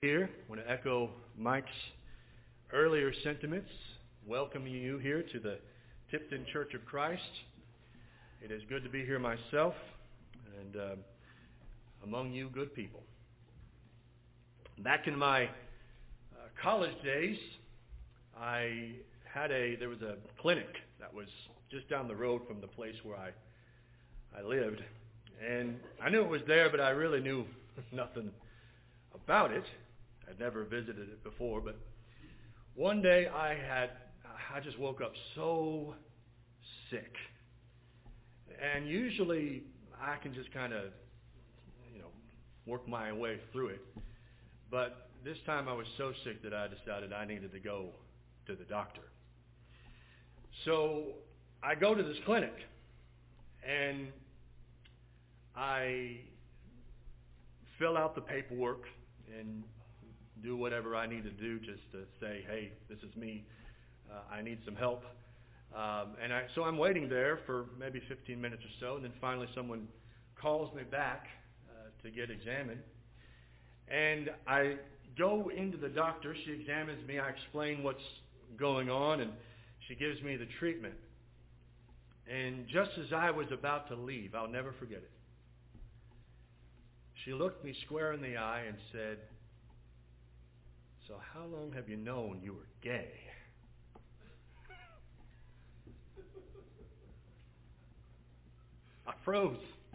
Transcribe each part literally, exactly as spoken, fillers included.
Here, I want to echo Mike's earlier sentiments, welcoming you here to the Tipton Church of Christ. It is good to be here myself and uh, among you good people. Back in my uh, college days, I had a, there was a clinic that was just down the road from the place where I, I lived. And I knew it was there, but I really knew nothing about it. I'd never visited it before, but one day I had, I just woke up so sick. And usually I can just kind of, you know, work my way through it. But this time I was so sick that I decided I needed to go to the doctor. So I go to this clinic, and I fill out the paperwork and do whatever I need to do just to say, hey, this is me. Uh, I need some help. Um, and I, so I'm waiting there for maybe fifteen minutes or so, and then finally someone calls me back uh, to get examined. And I go into the doctor. She examines me. I explain what's going on, and she gives me the treatment. And just as I was about to leave, I'll never forget it, she looked me square in the eye and said, "So how long have you known you were gay?" I froze.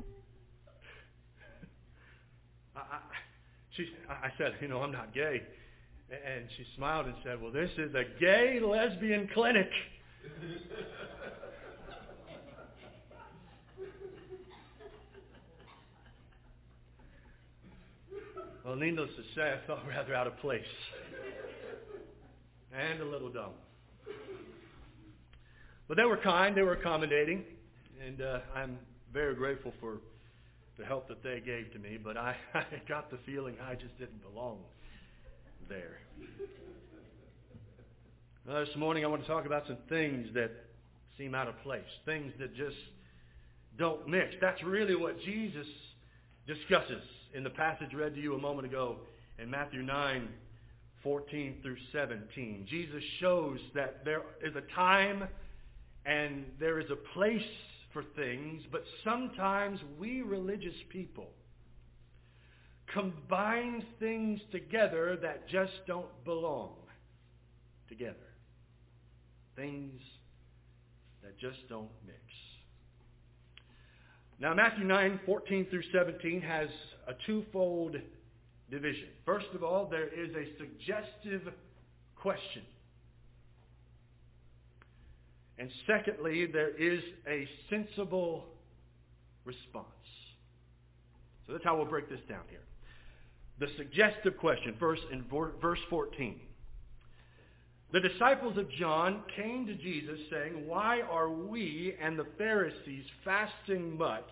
I, I, she, I said, you know, I'm not gay. And she smiled and said, well, this is a gay lesbian clinic. Well, needless to say, I felt rather out of place and a little dumb. But they were kind, they were accommodating, and uh, I'm very grateful for the help that they gave to me, but I, I got the feeling I just didn't belong there. Well, this morning I want to talk about some things that seem out of place, things that just don't mix. That's really what Jesus discusses in the passage read to you a moment ago in Matthew nine, fourteen through seventeen. Jesus shows that there is a time and there is a place for things, but sometimes we religious people combine things together that just don't belong together. Things that just don't mix. Now, Matthew nine, fourteen through seventeen has a twofold division. First of all, there is a suggestive question. And secondly, there is a sensible response. So that's how we'll break this down here. The suggestive question, first in verse fourteen. The disciples of John came to Jesus saying, "Why are we and the Pharisees fasting much,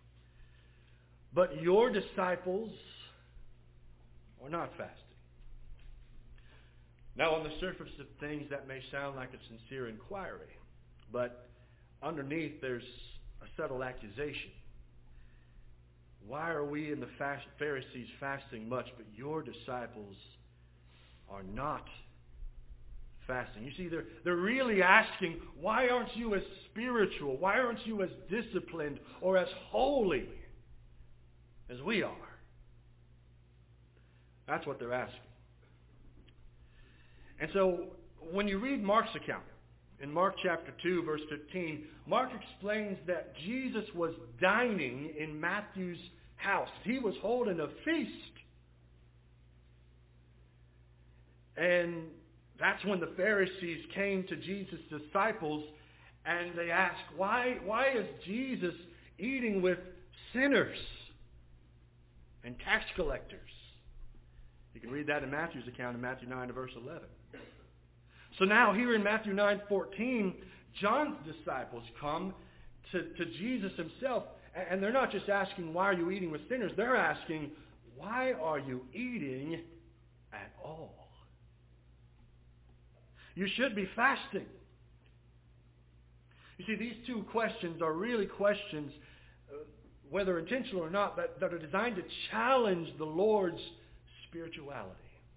but your disciples are not fasting?" Now, on the surface of things, that may sound like a sincere inquiry, but underneath there's a subtle accusation. Why are we and the Pharisees fasting much, but your disciples are not fasting? You see, they're, they're really asking, why aren't you as spiritual? Why aren't you as disciplined or as holy as we are? That's what they're asking. And so when you read Mark's account, in Mark chapter two, verse fifteen, Mark explains that Jesus was dining in Matthew's house. He was holding a feast. And that's when the Pharisees came to Jesus' disciples and they asked, why, why is Jesus eating with sinners and tax collectors? You can read that in Matthew's account in Matthew nine, verse eleven. So now here in Matthew nine, fourteen, John's disciples come to, to Jesus himself, and they're not just asking, why are you eating with sinners? They're asking, why are you eating at all? You should be fasting. You see, these two questions are really questions, uh, whether intentional or not, that, that are designed to challenge the Lord's spirituality.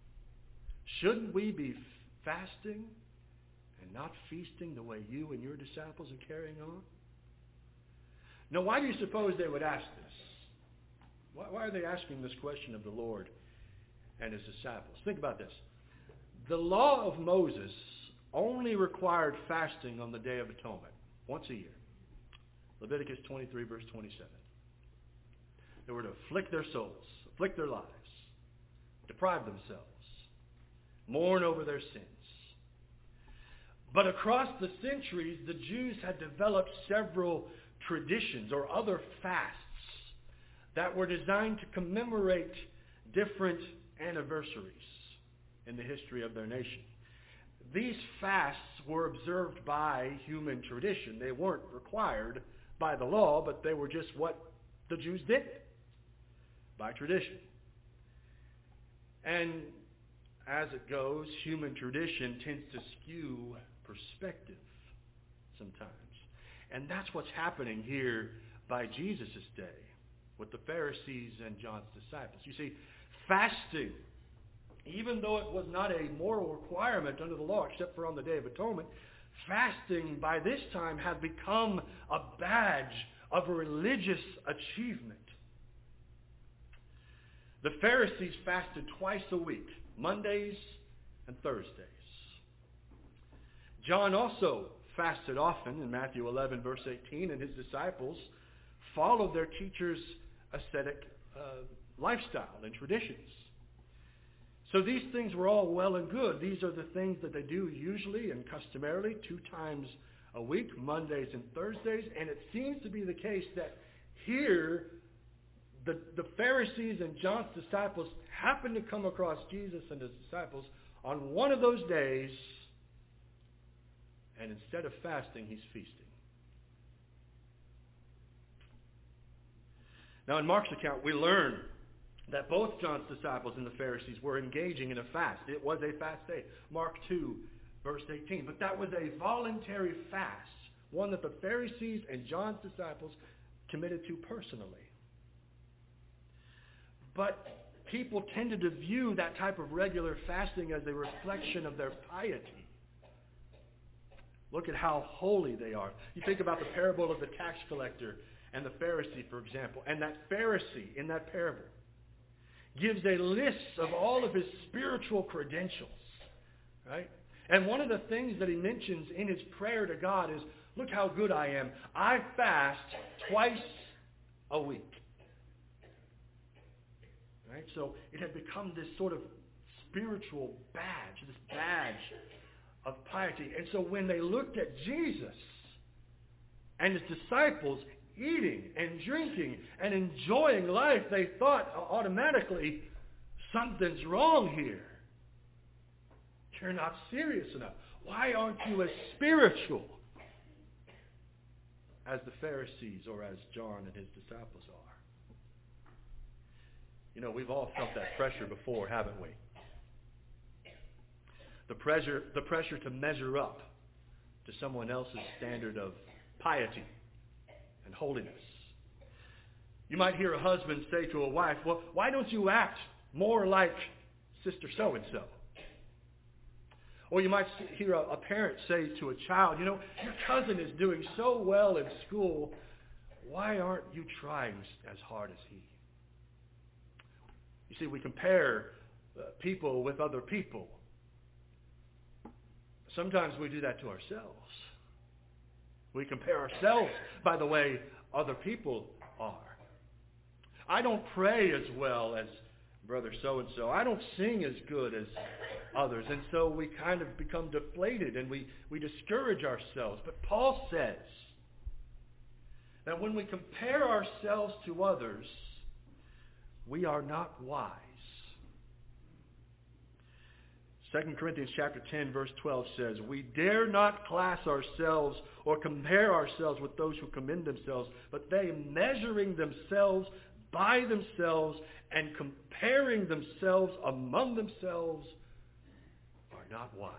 Shouldn't we be fasting and not feasting the way you and your disciples are carrying on? Now, why do you suppose they would ask this? Why, why are they asking this question of the Lord and his disciples? Think about this. The law of Moses only required fasting on the Day of Atonement, once a year. Leviticus twenty-three, verse twenty-seven. They were to afflict their souls, afflict their lives, deprive themselves, mourn over their sins. But across the centuries, the Jews had developed several traditions or other fasts that were designed to commemorate different anniversaries in the history of their nation. These fasts were observed by human tradition. They weren't required by the law, but they were just what the Jews did by tradition. And as it goes, human tradition tends to skew perspective sometimes. And that's what's happening here by Jesus' day with the Pharisees and John's disciples. You see, fasting, even though it was not a moral requirement under the law except for on the Day of Atonement, fasting by this time had become a badge of a religious achievement. The Pharisees fasted twice a week, Mondays and Thursdays. John also fasted often in Matthew eleven, verse eighteen, and his disciples followed their teacher's ascetic uh, lifestyle and traditions. So these things were all well and good. These are the things that they do usually and customarily two times a week, Mondays and Thursdays. And it seems to be the case that here the, the Pharisees and John's disciples happened to come across Jesus and his disciples on one of those days, and instead of fasting, he's feasting. Now in Mark's account, we learn that both John's disciples and the Pharisees were engaging in a fast. It was a fast day. Mark two, verse eighteen. But that was a voluntary fast, one that the Pharisees and John's disciples committed to personally. But people tended to view that type of regular fasting as a reflection of their piety. Look at how holy they are. You think about the parable of the tax collector and the Pharisee, for example. And that Pharisee in that parable gives a list of all of his spiritual credentials, right? And one of the things that he mentions in his prayer to God is, look how good I am. I fast twice a week. Right? So it had become this sort of spiritual badge, this badge of piety. And so when they looked at Jesus and his disciples eating and drinking and enjoying life, they thought automatically, something's wrong here. You're not serious enough. Why aren't you as spiritual as the Pharisees or as John and his disciples are? You know, we've all felt that pressure before, haven't we? The pressure, the pressure to measure up to someone else's standard of piety and holiness. You might hear a husband say to a wife, well, why don't you act more like Sister so-and-so? Or you might hear a, a parent say to a child, you know, your cousin is doing so well in school. Why aren't you trying as hard as he? You see, we compare uh, people with other people. Sometimes we do that to ourselves. We compare ourselves by the way other people are. I don't pray as well as brother so-and-so. I don't sing as good as others. And so we kind of become deflated and we, we discourage ourselves. But Paul says that when we compare ourselves to others, we are not wise. Second Corinthians chapter ten, verse twelve says, we dare not class ourselves or compare ourselves with those who commend themselves, but they, measuring themselves by themselves and comparing themselves among themselves, are not wise.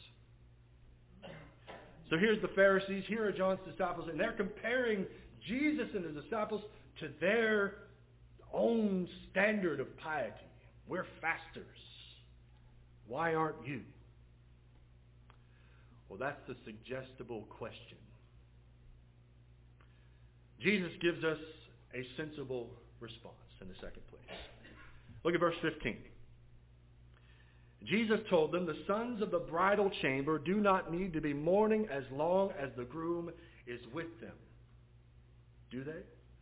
So here's the Pharisees, here are John's disciples, and they're comparing Jesus and his disciples to their own standard of piety. We're fasters. Why aren't you? Well, that's the suggestible question. Jesus gives us a sensible response in the second place. Look at verse fifteen. Jesus told them, the sons of the bridal chamber do not need to be mourning as long as the groom is with them. Do they?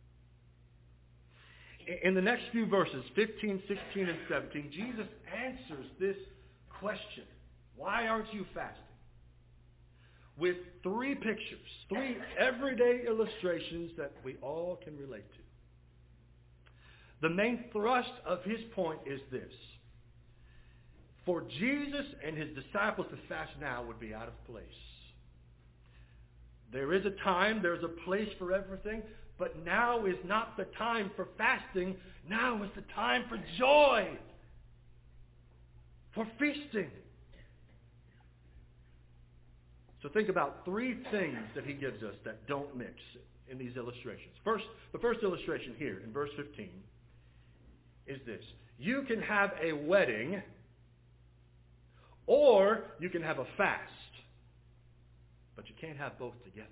In the next few verses, fifteen, sixteen, and seventeen, Jesus answers this question. Why aren't you fasting? With three pictures, three everyday illustrations that we all can relate to. The main thrust of his point is this. For Jesus and his disciples to fast now would be out of place. There is a time, there's a place for everything, but now is not the time for fasting. Now is the time for joy, for feasting. So think about three things that he gives us that don't mix in these illustrations. First, the first illustration here in verse fifteen is this. You can have a wedding or you can have a fast, but you can't have both together.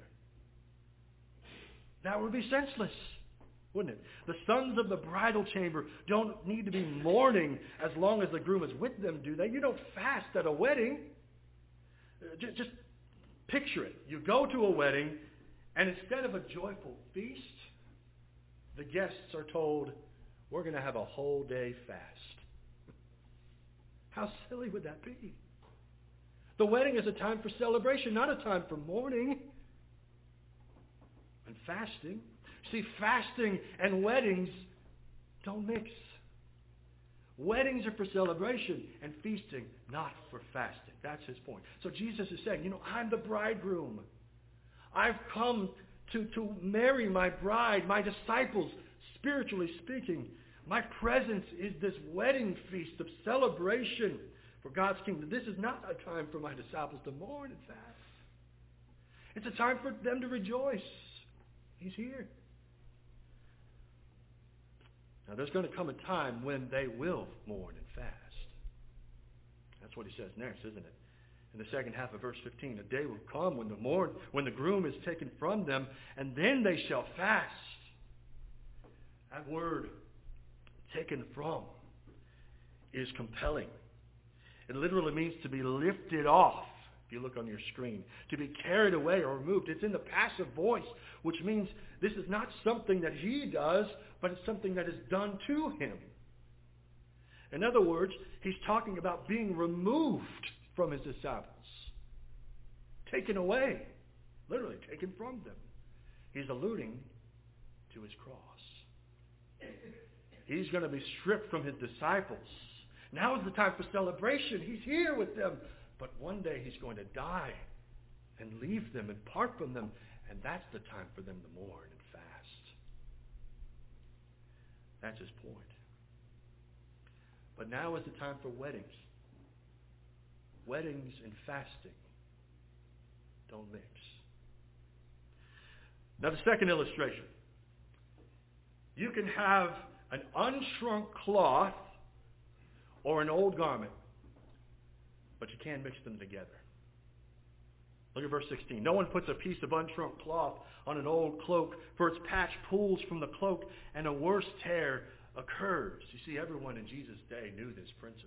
That would be senseless, wouldn't it? The sons of the bridal chamber don't need to be mourning as long as the groom is with them, do they? You don't fast at a wedding. Just, just picture it. You go to a wedding, and instead of a joyful feast, the guests are told, we're going to have a whole day fast. How silly would that be? The wedding is a time for celebration, not a time for mourning. And fasting. See, fasting and weddings don't mix. Weddings are for celebration and feasting, not for fasting. That's his point. So Jesus is saying, you know, I'm the bridegroom. I've come to, to marry my bride, my disciples, spiritually speaking. My presence is this wedding feast of celebration for God's kingdom. This is not a time for my disciples to mourn and fast. It's a time for them to rejoice. He's here. Now there's going to come a time when they will mourn and fast. That's what he says next, isn't it? In the second half of verse fifteen, a day will come when the mourn, when the groom is taken from them, and then they shall fast. That word, taken from, is compelling. It literally means to be lifted off. If you look on your screen, to be carried away or removed. It's in the passive voice, which means this is not something that he does, but it's something that is done to him. In other words, he's talking about being removed from his disciples. Taken away. Literally taken from them. He's alluding to his cross. He's going to be stripped from his disciples. Now is the time for celebration. He's here with them. But one day he's going to die and leave them and part from them. And that's the time for them to mourn and fast. That's his point. But now is the time for weddings. Weddings and fasting don't mix. Now the second illustration. You can have an unshrunk cloth or an old garment, but you can't mix them together. Look at verse sixteen. No one puts a piece of unshrunk cloth on an old cloak, for its patch pulls from the cloak, and a worse tear occurs. You see, everyone in Jesus' day knew this principle.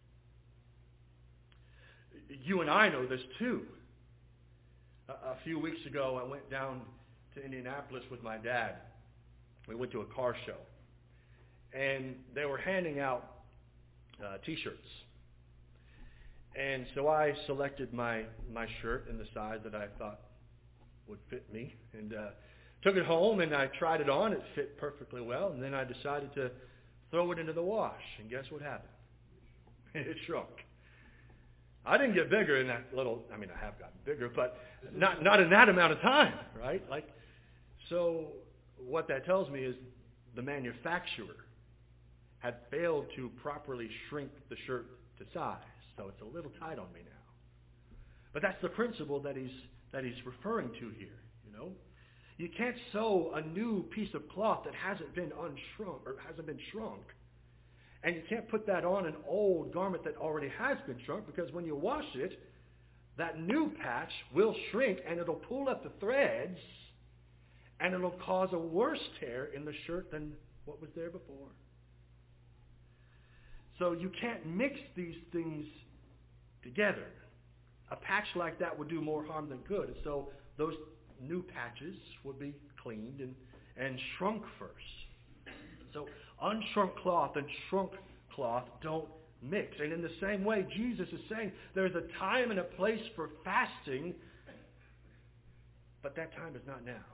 You and I know this too. A, a few weeks ago, I went down to Indianapolis with my dad. We went to a car show, and they were handing out uh, T-shirts. And so I selected my, my shirt in the size that I thought would fit me, and uh, took it home, and I tried it on. It fit perfectly well, and then I decided to throw it into the wash, and guess what happened? It shrunk. I didn't get bigger in that little, I mean, I have gotten bigger, but not, not in that amount of time, right? Like, so what that tells me is the manufacturer had failed to properly shrink the shirt to size. So it's a little tight on me now. But that's the principle that he's that he's referring to here, you know. You can't sew a new piece of cloth that hasn't been unshrunk or hasn't been shrunk And you can't put that on an old garment that already has been shrunk, because when you wash it, that new patch will shrink and it'll pull up the threads and it'll cause a worse tear in the shirt than what was there before. So you can't mix these things together. A patch like that would do more harm than good. So those new patches would be cleaned and, and shrunk first. So unshrunk cloth and shrunk cloth don't mix. And in the same way, Jesus is saying there's a time and a place for fasting, but that time is not now.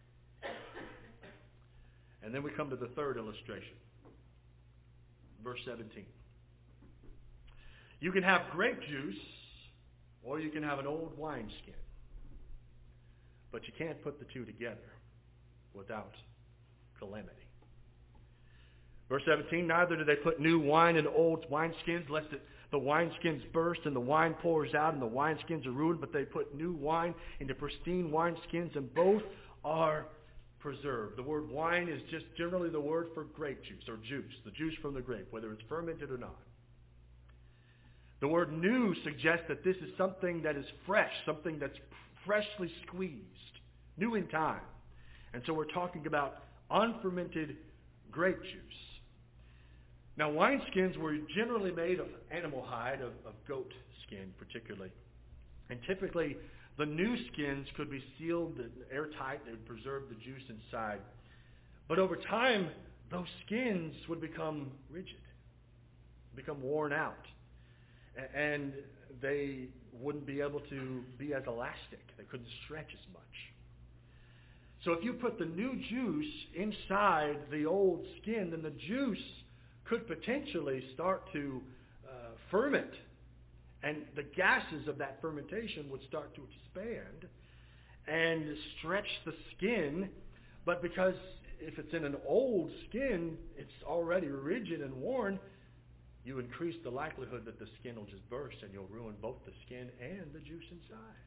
And then we come to the third illustration. Verse seventeen. You can have grape juice, or you can have an old wineskin. But you can't put the two together without calamity. Verse seventeen, neither do they put new wine in old wineskins, lest it, the wineskins burst and the wine pours out and the wineskins are ruined, but they put new wine into pristine wineskins, and both are preserved. The word wine is just generally the word for grape juice, or juice, the juice from the grape, whether it's fermented or not. The word new suggests that this is something that is fresh, something that's freshly squeezed, new in time. And so we're talking about unfermented grape juice. Now, wineskins were generally made of animal hide, of, of goat skin particularly. And typically, the new skins could be sealed airtight. They would preserve the juice inside. But over time, those skins would become rigid, become worn out. And they wouldn't be able to be as elastic. They couldn't stretch as much. So if you put the new juice inside the old skin, then the juice could potentially start to uh, ferment. And the gases of that fermentation would start to expand and stretch the skin. But because if it's in an old skin, it's already rigid and worn, you increase the likelihood that the skin will just burst and you'll ruin both the skin and the juice inside.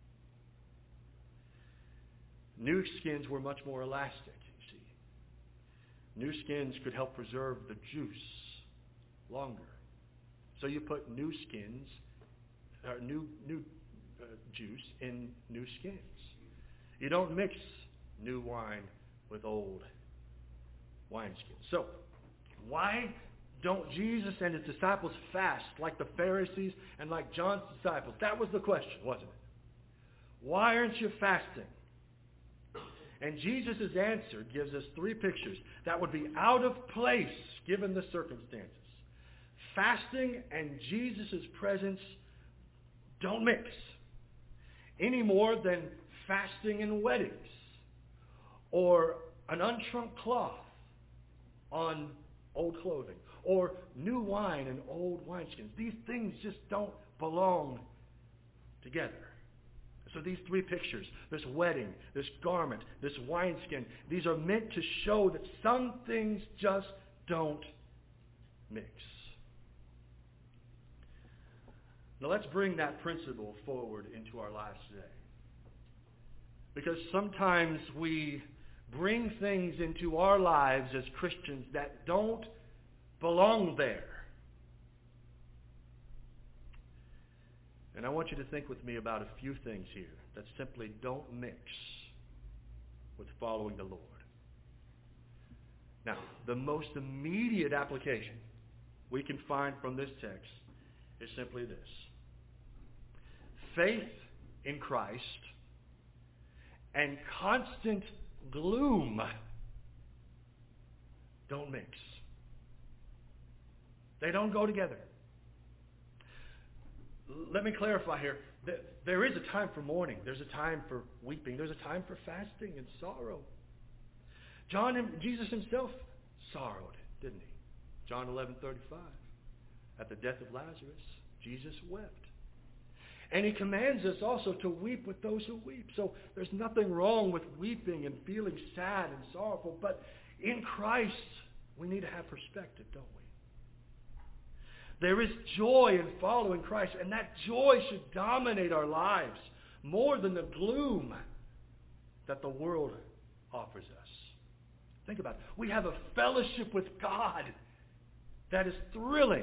New skins were much more elastic, you see. New skins could help preserve the juice longer. So you put new skins, or new new uh, juice in new skins. You don't mix new wine with old wineskins. So why don't Jesus and his disciples fast like the Pharisees and like John's disciples? That was the question, wasn't it? Why aren't you fasting? And Jesus' answer gives us three pictures that would be out of place given the circumstances. Fasting and Jesus' presence don't mix any more than fasting in weddings or an unshrunk cloth on old clothing or new wine and old wineskins. These things just don't belong together. So these three pictures, this wedding, this garment, this wineskin, these are meant to show that some things just don't mix. Now let's bring that principle forward into our lives today. Because sometimes we bring things into our lives as Christians that don't belong there. And I want you to think with me about a few things here that simply don't mix with following the Lord. Now, the most immediate application we can find from this text is simply this. Faith in Christ and constant gloom don't mix. They don't go together. Let me clarify here. There is a time for mourning. There's a time for weeping. There's a time for fasting and sorrow. John and Jesus himself sorrowed, didn't he? John eleven thirty-five. At the death of Lazarus, Jesus wept. And he commands us also to weep with those who weep. So there's nothing wrong with weeping and feeling sad and sorrowful. But in Christ, we need to have perspective, don't we? There is joy in following Christ, and that joy should dominate our lives more than the gloom that the world offers us. Think about it. We have a fellowship with God that is thrilling.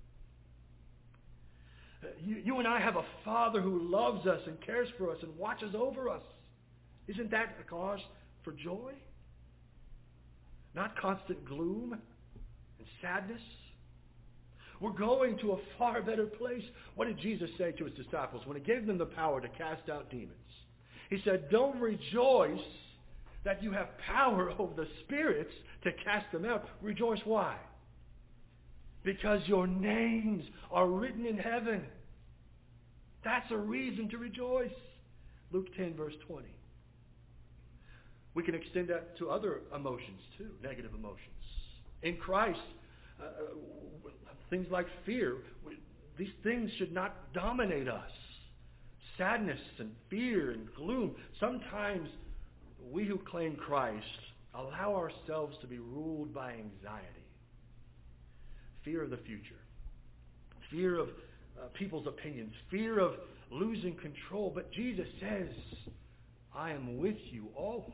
You, you and I have a Father who loves us and cares for us and watches over us. Isn't that a cause for joy? Not constant gloom and sadness. We're going to a far better place. What did Jesus say to his disciples when he gave them the power to cast out demons? He said, don't rejoice that you have power over the spirits to cast them out. Rejoice why? Because your names are written in heaven. That's a reason to rejoice. Luke ten, verse twenty. We can extend that to other emotions too, negative emotions. In Christ, uh, things like fear, we, these things should not dominate us. Sadness and fear and gloom. Sometimes we who claim Christ allow ourselves to be ruled by anxiety. Fear of the future. Fear of uh, people's opinions. Fear of losing control. But Jesus says, I am with you always.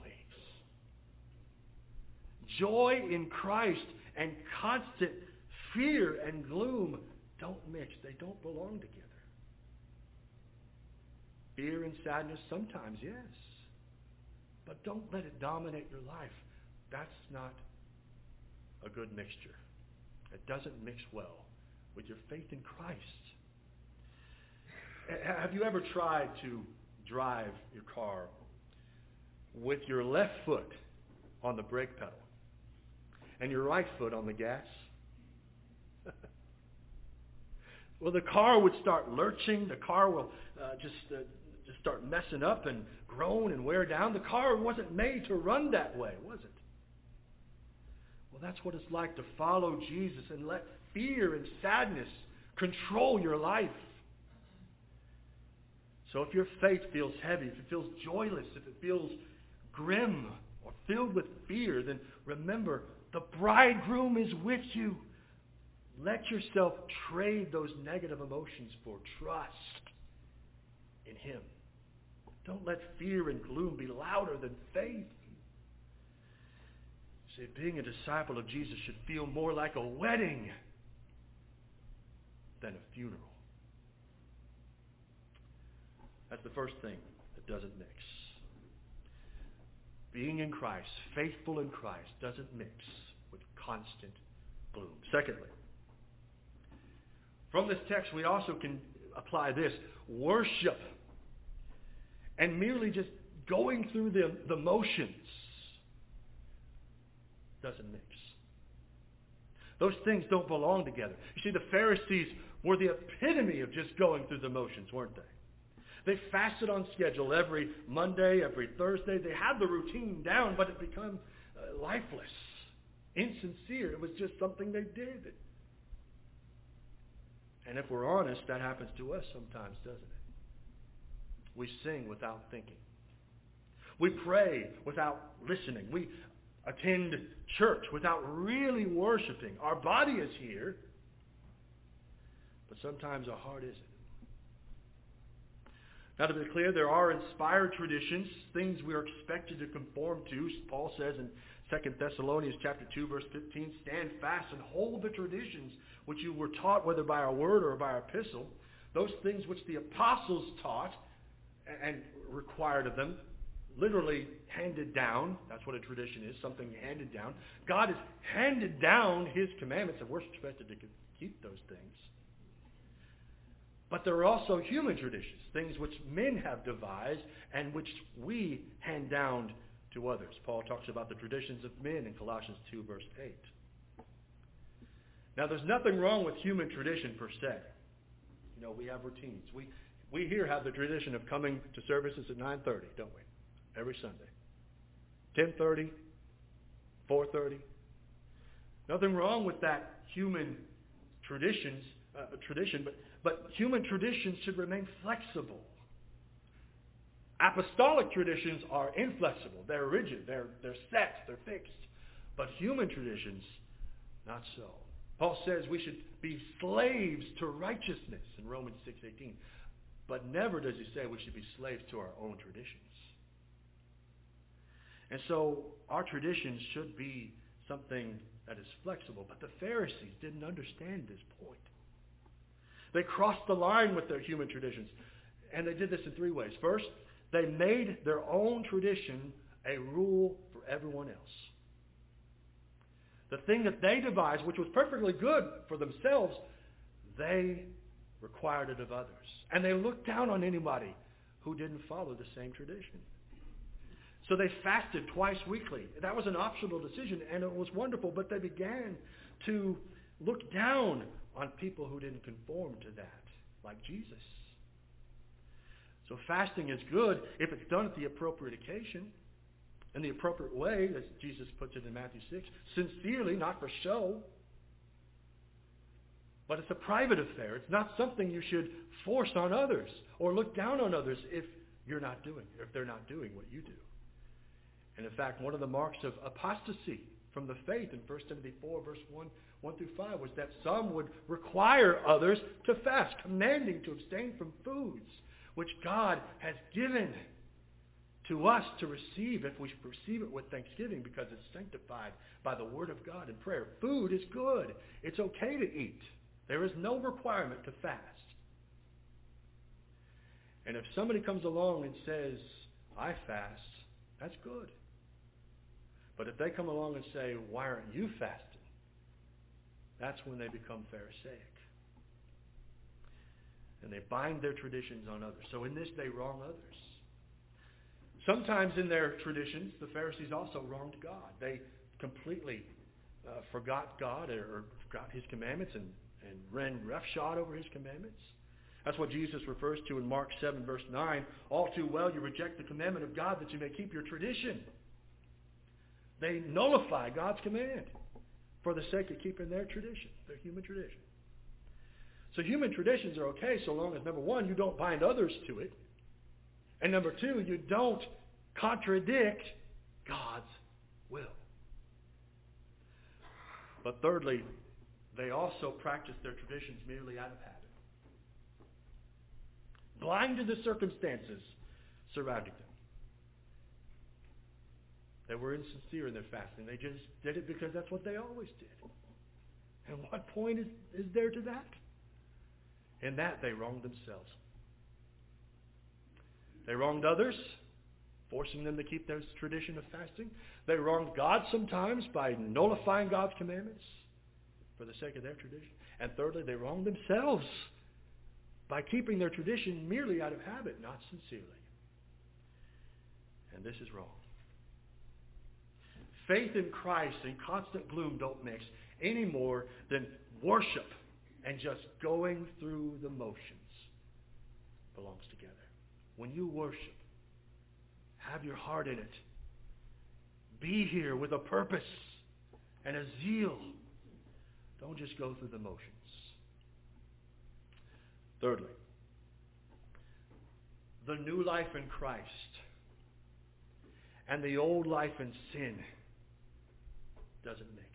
Joy in Christ and constant fear and gloom don't mix. They don't belong together. Fear and sadness sometimes, yes. But don't let it dominate your life. That's not a good mixture. It doesn't mix well with your faith in Christ. Have you ever tried to drive your car with your left foot on the brake pedal and your right foot on the gas? Well, the car would start lurching. The car will uh, just uh, just start messing up and groan and wear down. The car wasn't made to run that way, was it? Well, that's what it's like to follow Jesus and let fear and sadness control your life. So if your faith feels heavy, if it feels joyless, if it feels grim or filled with fear, then remember, the bridegroom is with you. Let yourself trade those negative emotions for trust in him. Don't let fear and gloom be louder than faith. See, being a disciple of Jesus should feel more like a wedding than a funeral. That's the first thing that doesn't mix. Being in Christ, faithful in Christ, doesn't mix with constant gloom. Secondly, from this text we also can apply this. Worship and merely just going through the, the motions doesn't mix. Those things don't belong together. You see, the Pharisees were the epitome of just going through the motions, weren't they? They fasted on schedule every Monday, every Thursday. They had the routine down, but it became uh, lifeless, insincere. It was just something they did. And if we're honest, that happens to us sometimes, doesn't it? We sing without thinking. We pray without listening. We attend church without really worshiping. Our body is here, but sometimes our heart isn't. Now, to be clear, there are inspired traditions, things we are expected to conform to. Paul says in Second Thessalonians chapter two, verse fifteen, stand fast and hold the traditions which you were taught, whether by our word or by our epistle. Those things which the apostles taught and required of them, literally handed down. That's what a tradition is, something handed down. God has handed down his commandments, and we're expected to keep those things. But there are also human traditions, things which men have devised and which we hand down to others. Paul talks about the traditions of men in Colossians two, verse eight. Now, there's nothing wrong with human tradition per se. You know, we have routines. We we here have the tradition of coming to services at nine thirty, don't we? Every Sunday. ten thirty, four thirty. Nothing wrong with that human traditions, uh, tradition, but, but human traditions should remain flexible. Apostolic traditions are inflexible. They're rigid. They're, they're set. They're fixed. But human traditions, not so. Paul says we should be slaves to righteousness in Romans six eighteen. But never does he say we should be slaves to our own traditions. And so our traditions should be something that is flexible. But the Pharisees didn't understand this point. They crossed the line with their human traditions. And they did this in three ways. First, they made their own tradition a rule for everyone else. The thing that they devised, which was perfectly good for themselves, they required it of others. And they looked down on anybody who didn't follow the same tradition. So they fasted twice weekly. That was an optional decision, and it was wonderful, but they began to look down on people who didn't conform to that, like Jesus. So fasting is good if it's done at the appropriate occasion, in the appropriate way, as Jesus puts it in Matthew six, sincerely, not for show. But it's a private affair. It's not something you should force on others or look down on others if you're not doing, if they're not doing what you do. And in fact, one of the marks of apostasy from the faith in First Timothy four, verse one, one through five, was that some would require others to fast, commanding to abstain from foods which God has given to us to receive if we receive it with thanksgiving, because it's sanctified by the word of God and prayer. Food is good. It's okay to eat. There is no requirement to fast. And if somebody comes along and says, I fast, that's good. But if they come along and say, why aren't you fasting? That's when they become Pharisaic. And they bind their traditions on others. So in this, they wrong others. Sometimes in their traditions, the Pharisees also wronged God. They completely uh, forgot God or, or forgot his commandments and, and ran roughshod over his commandments. That's what Jesus refers to in Mark seven, verse nine. All too well you reject the commandment of God that you may keep your tradition. They nullify God's command for the sake of keeping their tradition, their human tradition. So human traditions are okay so long as, number one, you don't bind others to it. And number two, you don't contradict God's will. But thirdly, they also practice their traditions merely out of habit, blind to the circumstances surrounding them. They were insincere in their fasting. They just did it because that's what they always did. And what point is, is there to that? In that, they wronged themselves. They wronged others, forcing them to keep their tradition of fasting. They wronged God sometimes by nullifying God's commandments for the sake of their tradition. And thirdly, they wronged themselves by keeping their tradition merely out of habit, not sincerely. And this is wrong. Faith in Christ and constant gloom don't mix any more than worship and just going through the motions belongs together. When you worship, have your heart in it. Be here with a purpose and a zeal. Don't just go through the motions. Thirdly, the new life in Christ and the old life in sin doesn't mix.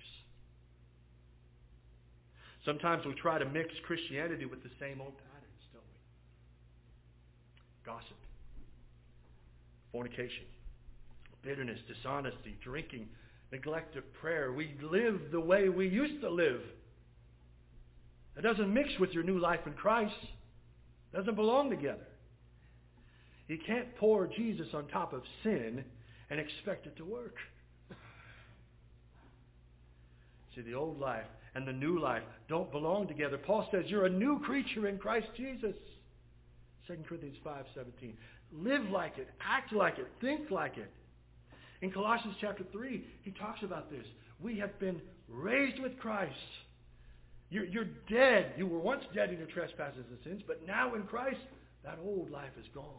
Sometimes we try to mix Christianity with the same old patterns, don't we? Gossip, fornication, bitterness, dishonesty, drinking, neglect of prayer. We live the way we used to live. It doesn't mix with your new life in Christ. It doesn't belong together. You can't pour Jesus on top of sin and expect it to work. See, the old life and the new life don't belong together. Paul says you're a new creature in Christ Jesus. Second Corinthians five seventeen. Live like it, act like it, think like it. In Colossians chapter three, he talks about this. We have been raised with Christ. You're, you're dead. You were once dead in your trespasses and sins, but now in Christ, that old life is gone.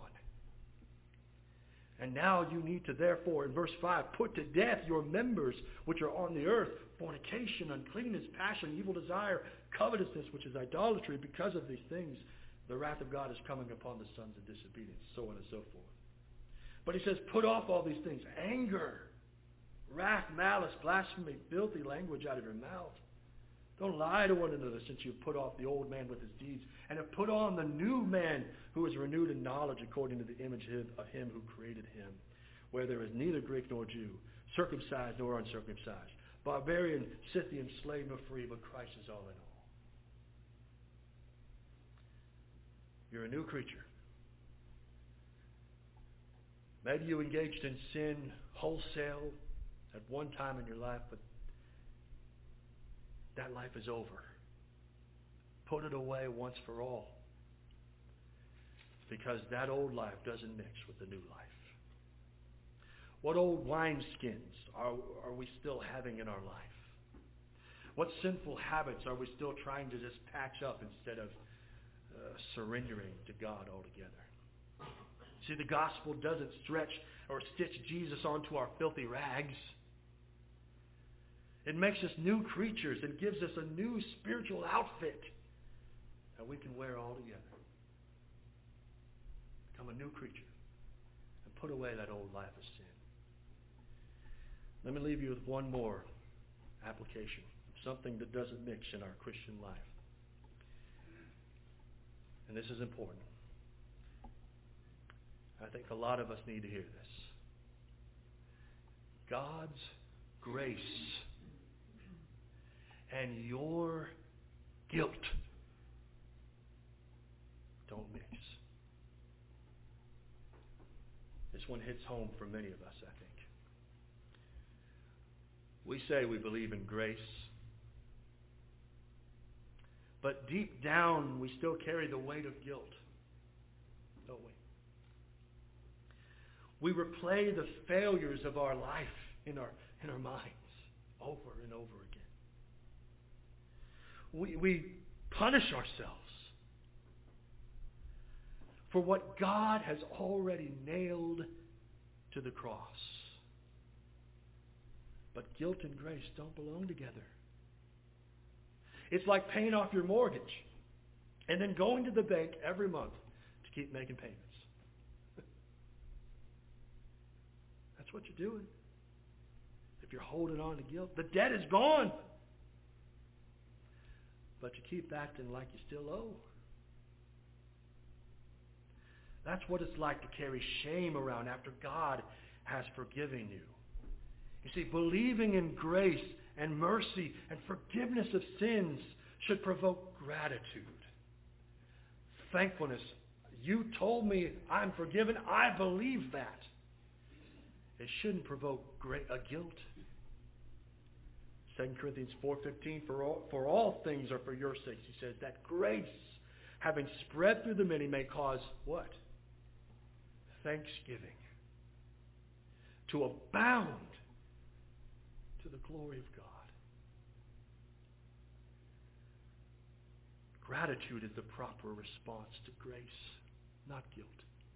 And now you need to therefore, in verse five, put to death your members which are on the earth, fornication, uncleanness, passion, evil desire, covetousness, which is idolatry. Because of these things, the wrath of God is coming upon the sons of disobedience, so on and so forth. But he says, put off all these things. Anger, wrath, malice, blasphemy, filthy language out of your mouth. Don't lie to one another, since you've put off the old man with his deeds, and have put on the new man who is renewed in knowledge according to the image of him who created him, where there is neither Greek nor Jew, circumcised nor uncircumcised, barbarian, Scythian, slave or free, but Christ is all in all. You're a new creature. Maybe you engaged in sin wholesale at one time in your life, but that life is over. Put it away once for all. Because that old life doesn't mix with the new life. What old wineskins are, are we still having in our life? What sinful habits are we still trying to just patch up instead of uh, surrendering to God altogether? See, the gospel doesn't stretch or stitch Jesus onto our filthy rags. It makes us new creatures and gives us a new spiritual outfit that we can wear all together. Become a new creature and put away that old life of sin. Let me leave you with one more application, something that doesn't mix in our Christian life. And this is important. I think a lot of us need to hear this. God's grace and your guilt don't mix. This one hits home for many of us, I think. We say we believe in grace, but deep down we still carry the weight of guilt, don't we? We replay the failures of our life in our, in our minds over and over again. We, we punish ourselves for what God has already nailed to the cross. But guilt and grace don't belong together. It's like paying off your mortgage and then going to the bank every month to keep making payments. That's what you're doing. If you're holding on to guilt, the debt is gone. But you keep acting like you still owe. That's what it's like to carry shame around after God has forgiven you. You see, believing in grace and mercy and forgiveness of sins should provoke gratitude. Thankfulness. You told me I'm forgiven. I believe that. It shouldn't provoke great, a guilt. Second Corinthians four fifteen, for all, for all things are for your sakes, he says, that grace, having spread through the many, may cause what? Thanksgiving to abound to the glory of God. Gratitude is the proper response to grace, not guilt.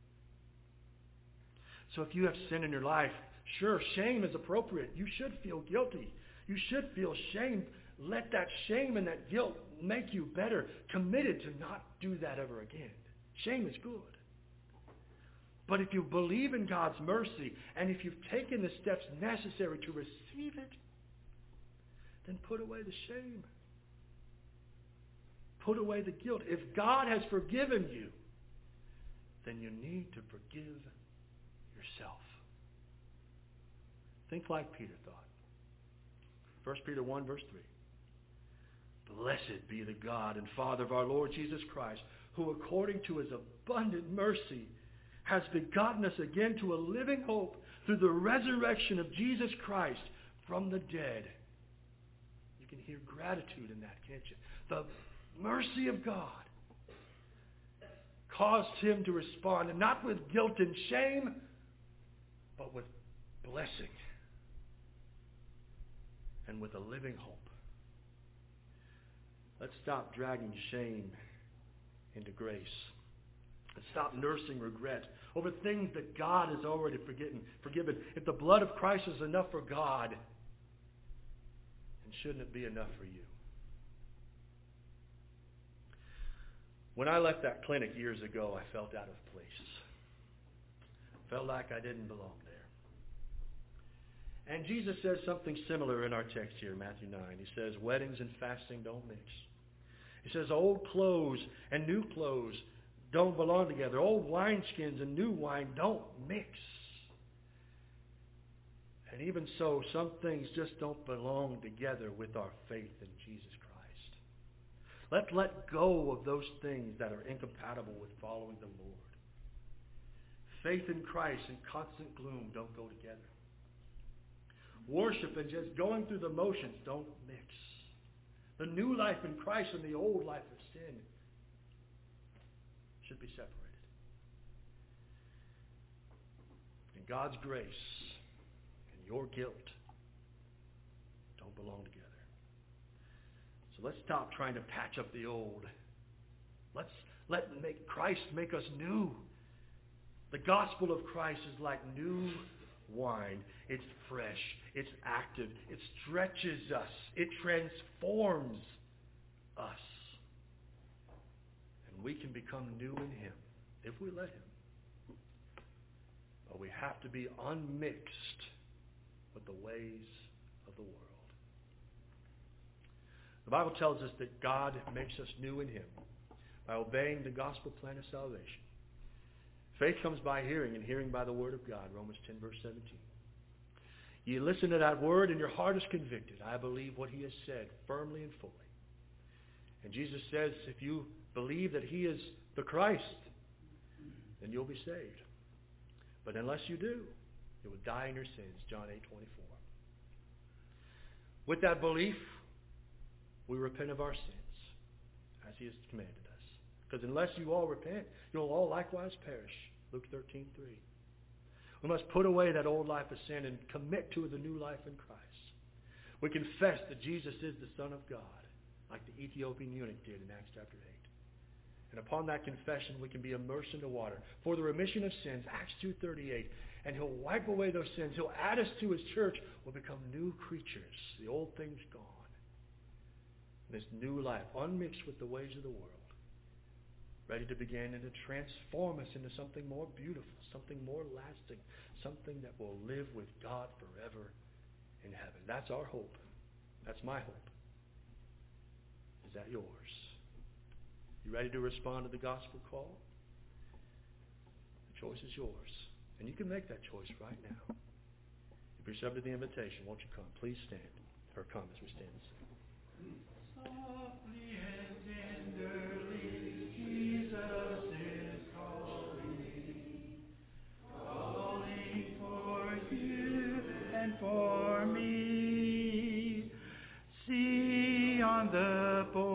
So if you have sin in your life, sure, shame is appropriate. You should feel guilty. You should feel shame. Let that shame and that guilt make you better, committed to not do that ever again. Shame is good. But if you believe in God's mercy, and if you've taken the steps necessary to receive it, then put away the shame. Put away the guilt. If God has forgiven you, then you need to forgive yourself. Think like Peter thought. First Peter one, verse three. Blessed be the God and Father of our Lord Jesus Christ, who according to his abundant mercy has begotten us again to a living hope through the resurrection of Jesus Christ from the dead. You can hear gratitude in that, can't you? The mercy of God caused him to respond, and not with guilt and shame, but with blessing and with a living hope. Let's stop dragging shame into grace. Let's stop nursing regret over things that God has already forgiven. forgiven. If the blood of Christ is enough for God, then shouldn't it be enough for you? When I left that clinic years ago, I felt out of place. I felt like I didn't belong there. And Jesus says something similar in our text here, Matthew nine. He says, weddings and fasting don't mix. He says, old clothes and new clothes don't belong together. Old wineskins and new wine don't mix. And even so, some things just don't belong together with our faith in Jesus Christ. Let's let go of those things that are incompatible with following the Lord. Faith in Christ and constant gloom don't go together. Worship and just going through the motions don't mix. The new life in Christ and the old life of sin should be separated. And God's grace and your guilt don't belong together. So let's stop trying to patch up the old. Let's let make Christ make us new. The gospel of Christ is like new wine. It's fresh. It's active. It stretches us. It transforms us. And we can become new in Him if we let Him. But we have to be unmixed with the ways of the world. The Bible tells us that God makes us new in Him by obeying the gospel plan of salvation. Faith comes by hearing, and hearing by the word of God, Romans ten, verse seventeen. You listen to that word, and your heart is convicted. I believe what He has said firmly and fully. And Jesus says, if you believe that He is the Christ, then you'll be saved. But unless you do, you will die in your sins, John eight, twenty-four. With that belief, we repent of our sins, as He has commanded us. Because unless you all repent, you'll all likewise perish. Luke thirteen, three. We must put away that old life of sin and commit to the new life in Christ. We confess that Jesus is the Son of God, like the Ethiopian eunuch did in Acts chapter eight. And upon that confession, we can be immersed in the water for the remission of sins, Acts two thirty-eight. And He'll wipe away those sins. He'll add us to His church. We'll become new creatures. The old things gone. This new life, unmixed with the ways of the world, ready to begin and to transform us into something more beautiful, something more lasting, something that will live with God forever in heaven. That's our hope. That's my hope. Is that yours? You ready to respond to the gospel call? The choice is yours. And you can make that choice right now. If you're subject to the invitation, won't you come? Please stand, or come as we stand and sing. Softly and tenderly, Jesus is calling, calling for you and for me. See on the